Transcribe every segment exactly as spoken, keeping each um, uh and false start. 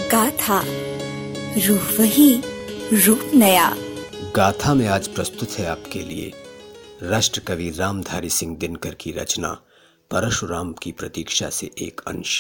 गाथा, रूह वही, रूप नया। गाथा में आज प्रस्तुत है आपके लिए राष्ट्र कवि रामधारी सिंह दिनकर की रचना परशुराम की प्रतीक्षा से एक अंश।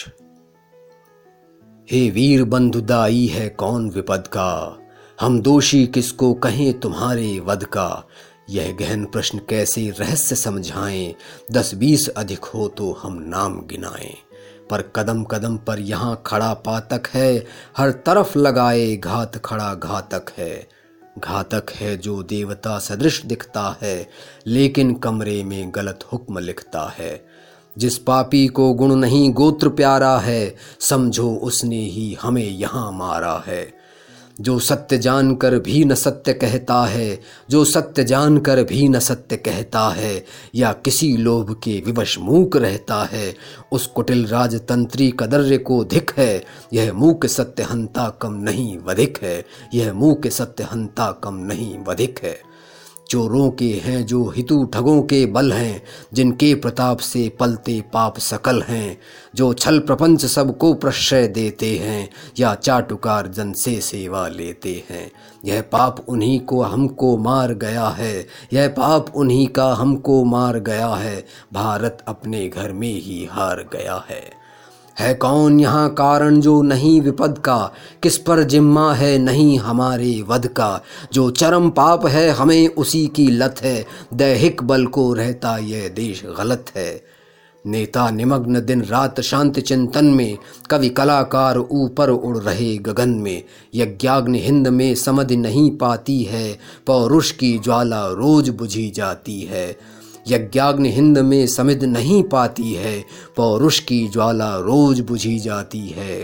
हे वीर बंधुदाई है कौन विपद का, हम दोषी किसको कहें तुम्हारे वध का। यह गहन प्रश्न कैसे रहस्य समझाएं, दस बीस अधिक हो तो हम नाम गिनाएं। पर कदम कदम पर यहाँ खड़ा पातक है, हर तरफ लगाए घात खड़ा घातक है। घातक है जो देवता सदृश दिखता है, लेकिन कमरे में गलत हुक्म लिखता है। जिस पापी को गुण नहीं गोत्र प्यारा है, समझो उसने ही हमें यहाँ मारा है। जो सत्य जानकर भी न सत्य कहता है, जो सत्य जानकर भी न सत्य कहता है, या किसी लोभ के विवश मूक रहता है, उस कुटिल राजतंत्री कदर्य को धिक है। यह मूक सत्य हंता कम नहीं वधिक है, यह मूक सत्य हंता कम नहीं वधिक है। चोरों के हैं जो हितु ठगों के बल हैं, जिनके प्रताप से पलते पाप सकल हैं। जो छल प्रपंच सबको प्रश्रय देते हैं, या चाटुकार जन से सेवा लेते हैं। यह पाप उन्हीं को हमको मार गया है, यह पाप उन्हीं का हमको मार गया है। भारत अपने घर में ही हार गया है। है कौन यहाँ कारण जो नहीं विपद का, किस पर जिम्मा है नहीं हमारे वध का। जो चरम पाप है हमें उसी की लत है, दैहिक बल को रहता यह देश गलत है। नेता निमग्न दिन रात शांति चिंतन में, कवि कलाकार ऊपर उड़ रहे गगन में। यज्ञाग्नि हिंद में समझ नहीं पाती है, पौरुष की ज्वाला रोज बुझी जाती है। यज्ञाग्नि हिंद में समिध नहीं पाती है, पौरुष की ज्वाला रोज बुझी जाती है।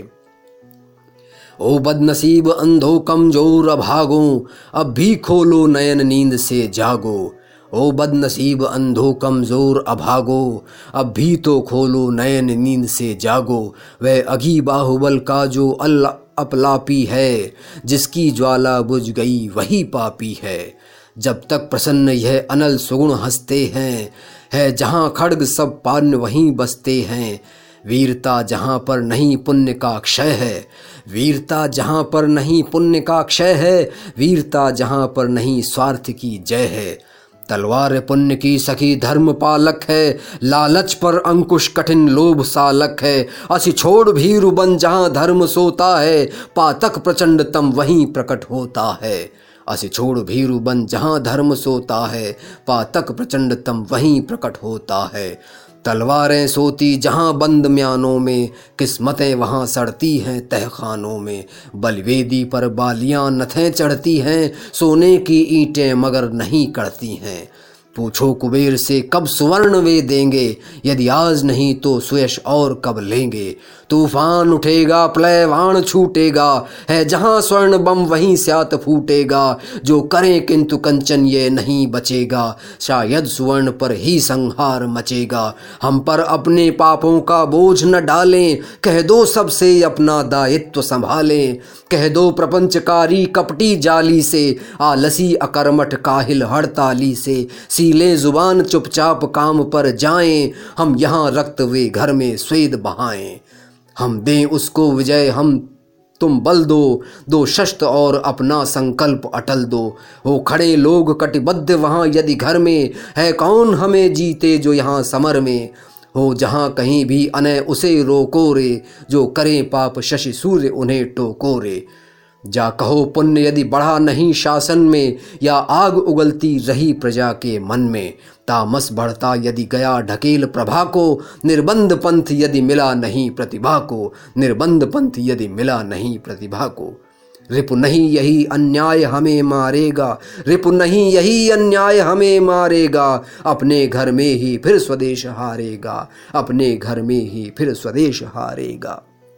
ओ बदनसीब अंधो कमजोर अभागो, अब भी खोलो नयन नींद से जागो। ओ बदनसीब अंधो कमजोर अभागो, अब भी तो खोलो नयन नींद से जागो। वह अघी बाहुबल का जो अल्लाह अपलापी है, जिसकी ज्वाला बुझ गई वही पापी है। जब तक प्रसन्न यह अनल सुगुण हंसते हैं, है जहाँ खड्ग सब पान वहीं बसते हैं। वीरता जहाँ पर नहीं पुण्य का क्षय है, वीरता जहाँ पर नहीं पुण्य का क्षय है। वीरता जहाँ पर नहीं स्वार्थ की जय है। तलवार पुण्य की सखी धर्म पालक है, लालच पर अंकुश कठिन लोभ सालक है। असि छोड़ भीरु बन जहाँ धर्म सोता है, पातक प्रचंडतम वहीं प्रकट होता है। असि छोड़ भीरु बन जहाँ धर्म सोता है, पातक प्रचंडतम वहीं प्रकट होता है। तलवारें सोती जहाँ बंद म्यानों में, किस्मतें वहाँ सड़ती हैं तहखानों में। बलवेदी पर बालियाँ नथें चढ़ती हैं, सोने की ईंटें मगर नहीं कड़ती हैं। पूछो कुबेर से कब सुवर्ण वे देंगे, यदि आज नहीं तो सुयश और कब लेंगे। तूफान उठेगा प्लयवान छूटेगा, है जहाँ स्वर्ण बम वहीं स्यात फूटेगा। जो करें किंतु कंचन ये नहीं बचेगा, शायद सुवर्ण पर ही संहार मचेगा। हम पर अपने पापों का बोझ न डालें, कह दो सबसे अपना दायित्व संभालें। कह दो प्रपंचकारी कपटी जाली से, आलसी अकर्मठ काहिल हड़ताली से। सीले जुबान चुपचाप काम पर जाएं, हम यहाँ रक्त वे घर में स्वेद बहाएं। हम दें उसको विजय हम तुम बल दो, दो शस्त्र और अपना संकल्प अटल दो। हो खड़े लोग कटिबद्ध वहाँ यदि घर में, है कौन हमें जीते जो यहाँ समर में। हो जहाँ कहीं भी अनय उसे रोको रे, जो करें पाप शशि सूर्य उन्हें टोको रे। जा कहो पुण्य यदि बढ़ा नहीं शासन में, या आग उगलती रही प्रजा के मन में। तामस बढ़ता यदि गया ढकेल प्रभा को, निर्बंध पंथ यदि मिला नहीं प्रतिभा को। निर्बंध पंथ यदि मिला नहीं प्रतिभा को। रिपु नहीं यही अन्याय हमें मारेगा, रिपु नहीं यही अन्याय हमें मारेगा। अपने घर में ही फिर स्वदेश हारेगा, अपने घर में ही फिर स्वदेश हारेगा।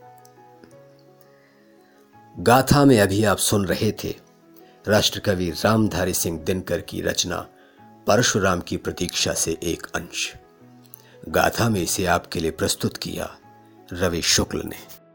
गाथा में अभी आप सुन रहे थे राष्ट्र कवि रामधारी सिंह दिनकर की रचना परशुराम की प्रतीक्षा से एक अंश। गाथा में इसे आपके लिए प्रस्तुत किया रवि शुक्ल ने।